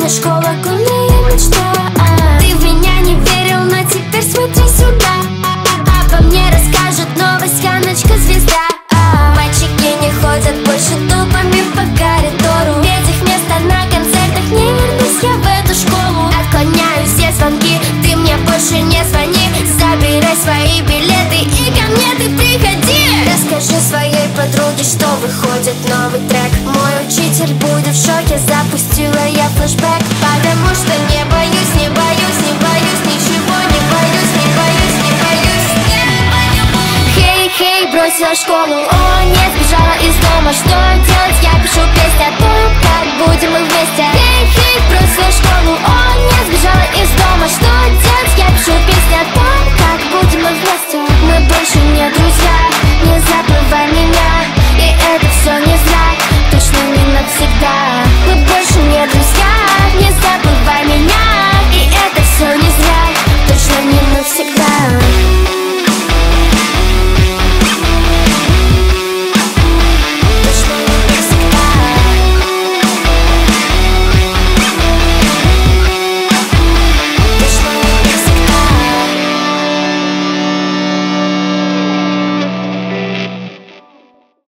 Моя школа, гуляет мечта. Ты в меня не верил, но теперь смотри сюда. Обо мне расскажет новость Яночка звезда. Мальчики не ходят больше толпами по коридору, ведь их место на концертах. Не вернусь я в эту школу. Отклоняю все звонки, ты мне больше не звони. Забирай свои билеты и ко мне ты приходи. Расскажи своей подруге, что выходит новый трек. Мой учитель будет в шоке, запустила я флешбэк. Потому что не боюсь, не боюсь, не боюсь ничего, не боюсь, не боюсь, не боюсь, не боюсь. Хей, хей, бросила школу, о нет, сбежала из дома. Что делать? Я пишу песню о том, как будем мы